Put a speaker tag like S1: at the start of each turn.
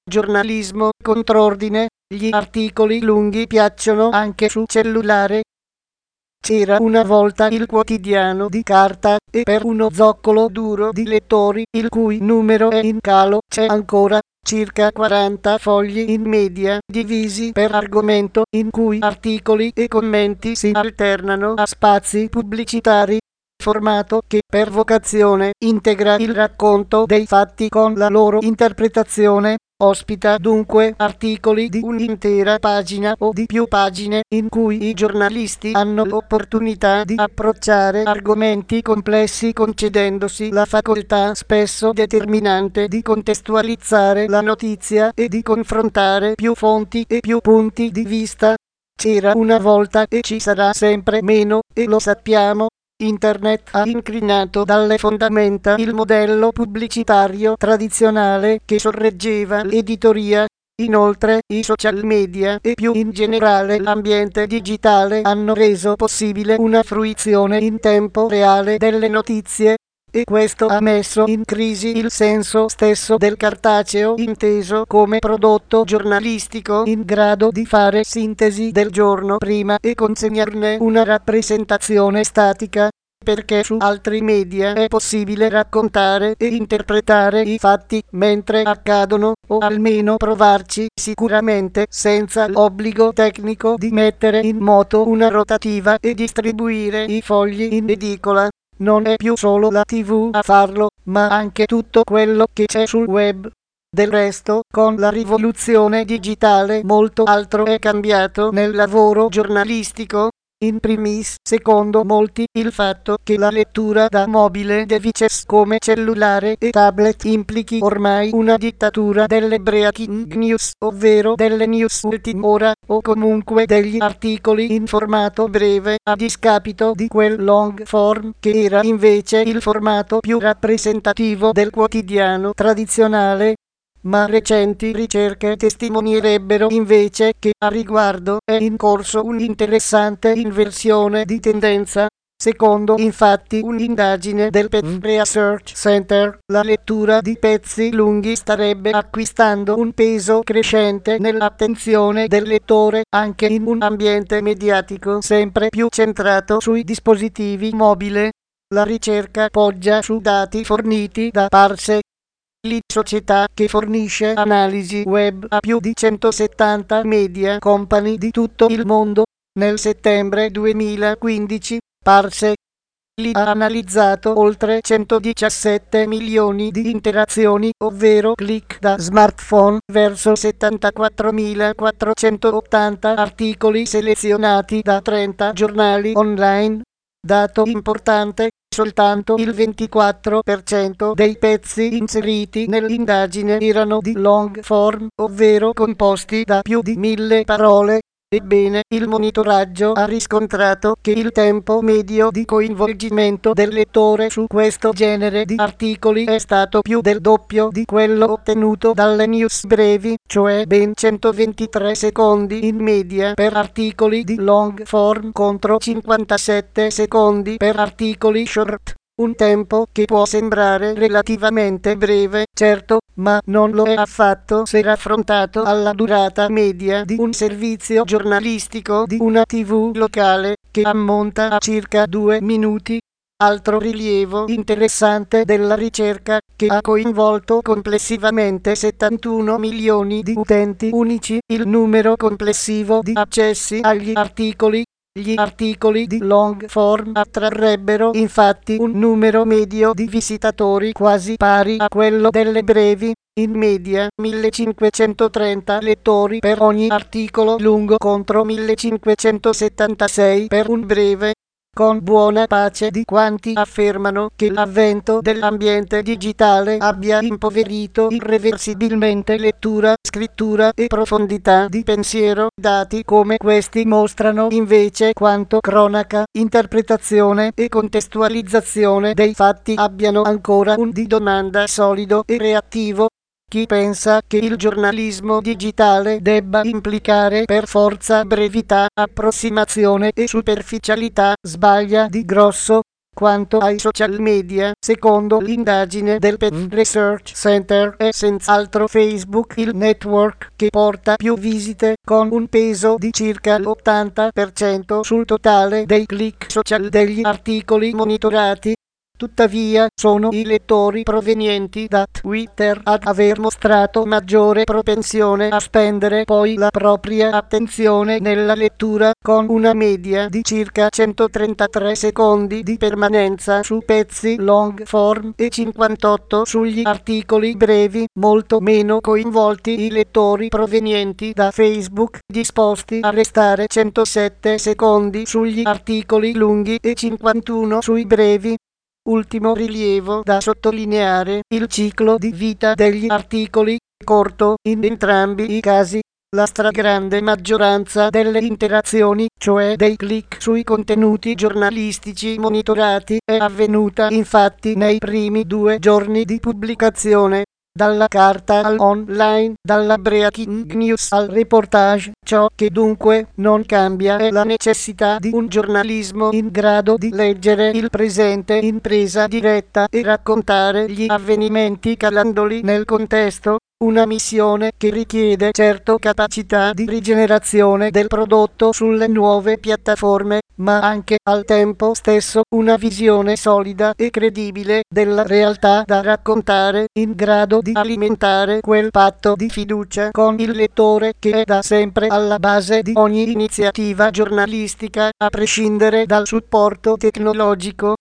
S1: Giornalismo contrordine, gli articoli lunghi piacciono anche su cellulare. C'era una volta il quotidiano di carta e per uno zoccolo duro di lettori, il cui numero è in calo, c'è ancora circa 40 fogli in media, divisi per argomento, in cui articoli e commenti si alternano a spazi pubblicitari. Formato che per vocazione integra il racconto dei fatti con la loro interpretazione. Ospita dunque articoli di un'intera pagina o di più pagine in cui i giornalisti hanno l'opportunità di approcciare argomenti complessi concedendosi la facoltà spesso determinante di contestualizzare la notizia e di confrontare più fonti e più punti di vista. C'era una volta e ci sarà sempre meno, e lo sappiamo. Internet ha incrinato dalle fondamenta il modello pubblicitario tradizionale che sorreggeva l'editoria. Inoltre, i social media e più in generale l'ambiente digitale hanno reso possibile una fruizione in tempo reale delle notizie, e questo ha messo in crisi il senso stesso del cartaceo inteso come prodotto giornalistico in grado di fare sintesi del giorno prima e consegnarne una rappresentazione statica, perché su altri media è possibile raccontare e interpretare i fatti mentre accadono, o almeno provarci sicuramente senza l'obbligo tecnico di mettere in moto una rotativa e distribuire i fogli in edicola. Non è più solo la TV a farlo, ma anche tutto quello che c'è sul web. Del resto, con la rivoluzione digitale molto altro è cambiato nel lavoro giornalistico. In primis, secondo molti, il fatto che la lettura da mobile devices come cellulare e tablet implichi ormai una dittatura delle breaking news, ovvero delle news ultima ora, o comunque degli articoli in formato breve, a discapito di quel long form che era invece il formato più rappresentativo del quotidiano tradizionale. Ma recenti ricerche testimonierebbero invece che a riguardo è in corso un'interessante inversione di tendenza. Secondo infatti un'indagine del Pew Research Center, la lettura di pezzi lunghi starebbe acquistando un peso crescente nell'attenzione del lettore, anche in un ambiente mediatico sempre più centrato sui dispositivi mobili. La ricerca poggia su dati forniti da Parse, società che fornisce analisi web a più di 170 media company di tutto il mondo. Nel settembre 2015, Parse ha analizzato oltre 117 milioni di interazioni, ovvero click da smartphone, verso 74.480 articoli selezionati da 30 giornali online. Dato importante, soltanto il 24% dei pezzi inseriti nell'indagine erano di long form, ovvero composti da più di 1000 parole. Ebbene, il monitoraggio ha riscontrato che il tempo medio di coinvolgimento del lettore su questo genere di articoli è stato più del doppio di quello ottenuto dalle news brevi, cioè ben 123 secondi in media per articoli di long form contro 57 secondi per articoli short. Un tempo che può sembrare relativamente breve, certo, ma non lo è affatto se raffrontato alla durata media di un servizio giornalistico di una TV locale, che ammonta a circa 2 minuti. Altro rilievo interessante della ricerca, che ha coinvolto complessivamente 71 milioni di utenti unici, il numero complessivo di accessi agli articoli. Gli articoli di long form attrarrebbero infatti un numero medio di visitatori quasi pari a quello delle brevi, in media 1530 lettori per ogni articolo lungo contro 1576 per un breve, con buona pace di quanti affermano che l'avvento dell'ambiente digitale abbia impoverito irreversibilmente lettura, scrittura e profondità di pensiero. Dati come questi mostrano invece quanto cronaca, interpretazione e contestualizzazione dei fatti abbiano ancora un di domanda solido e reattivo. Chi pensa che il giornalismo digitale debba implicare per forza brevità, approssimazione e superficialità sbaglia di grosso. Quanto ai social media, secondo l'indagine del Pew Research Center è senz'altro Facebook il network che porta più visite, con un peso di circa l'80% sul totale dei click social degli articoli monitorati. Tuttavia, sono i lettori provenienti da Twitter ad aver mostrato maggiore propensione a spendere poi la propria attenzione nella lettura, con una media di circa 133 secondi di permanenza su pezzi long form e 58 sugli articoli brevi. Molto meno coinvolti i lettori provenienti da Facebook, disposti a restare 107 secondi sugli articoli lunghi e 51 sui brevi. Ultimo rilievo da sottolineare: il ciclo di vita degli articoli è corto in entrambi i casi. La stragrande maggioranza delle interazioni, cioè dei click sui contenuti giornalistici monitorati, è avvenuta infatti nei primi 2 giorni di pubblicazione. Dalla carta all'online, dalla breaking news al reportage, ciò che dunque non cambia è la necessità di un giornalismo in grado di leggere il presente in presa diretta e raccontare gli avvenimenti calandoli nel contesto. Una missione che richiede certo capacità di rigenerazione del prodotto sulle nuove piattaforme, ma anche al tempo stesso una visione solida e credibile della realtà da raccontare, in grado di alimentare quel patto di fiducia con il lettore che è da sempre alla base di ogni iniziativa giornalistica, a prescindere dal supporto tecnologico.